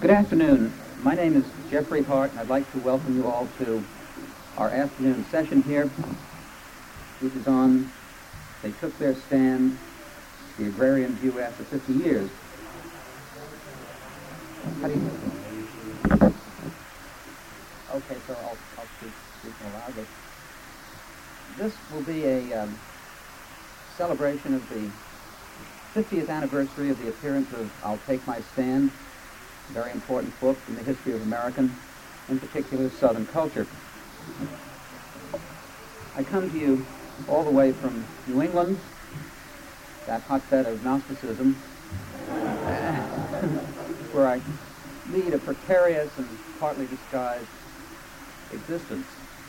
Good afternoon. My name is Jeffrey Hart, and I'd like to welcome you all to our afternoon session here, which is on They Took Their Stand, the Agrarian View After 50 Years. How do you... Okay, so I'll speak more loudly. This will be a celebration of the 50th anniversary of the appearance of I'll Take My Stand, a very important book in the history of American, in particular Southern culture. I come to you all the way from New England, that hotbed of Gnosticism, where I lead a precarious and partly disguised existence.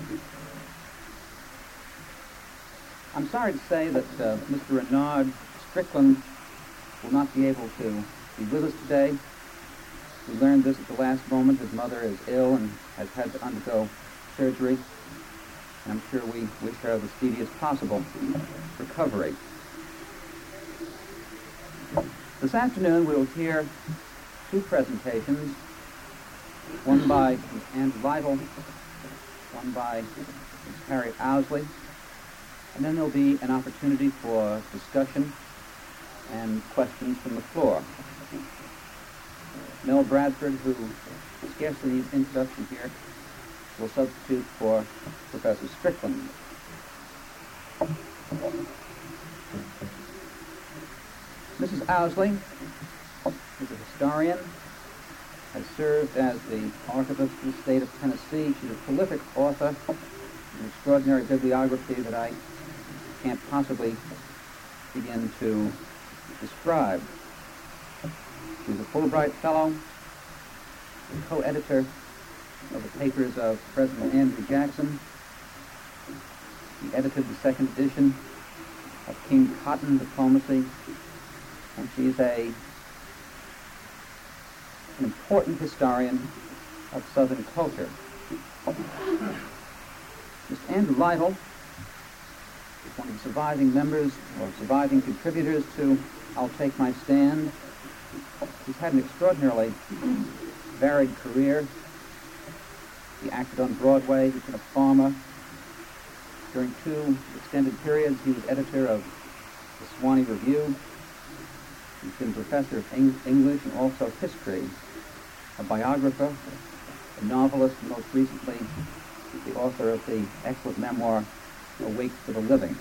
I'm sorry to say that Mr. Renard Strickland will not be able to be with us today. We learned this at the last moment. His mother is ill and has had to undergo surgery, and I'm sure we wish her the speediest possible recovery. This afternoon we'll hear two presentations, one by Ms. Andrew Lytle, one by Ms. Harriet Owsley, and then there'll be an opportunity for discussion and questions from the floor. Mel Bradford, who scarcely needs introduction here, will substitute for Professor Strickland. Mrs. Owsley is a historian, has served as the archivist of the state of Tennessee. She's a prolific author, an extraordinary bibliography that I can't possibly begin to describe. She's a Fulbright Fellow, a co-editor of the papers of President Andrew Jackson. She edited the second edition of King Cotton Diplomacy, and she's an important historian of Southern culture. Mr. Andrew Lytle is one of the surviving members or surviving contributors to I'll Take My Stand. He's had an extraordinarily varied career. He acted on Broadway. He's been a farmer. During two extended periods, he was editor of the Swanee Review. He's been professor of English and also history, a biographer, a novelist, and most recently the author of the excellent memoir, Awake for the Living.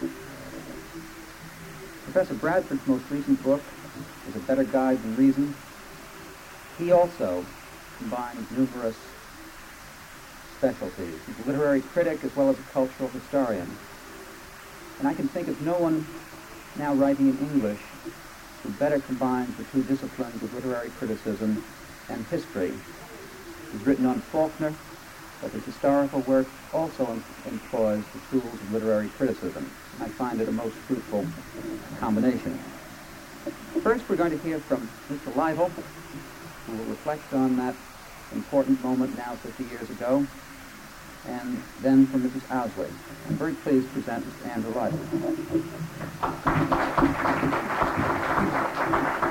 Professor Bradford's most recent book is A Better Guide Than Reason. He also combines numerous specialties. He's a literary critic as well as a cultural historian. And I can think of no one now writing in English who better combines the two disciplines of literary criticism and history. He's written on Faulkner, but his historical work also employs the tools of literary criticism. I find it a most fruitful combination. First, we're going to hear from Mr. Lytle, who will reflect on that important moment now 50 years ago, and then from Mrs. Owsley. I'm very pleased to present Mr. Andrew Lytle.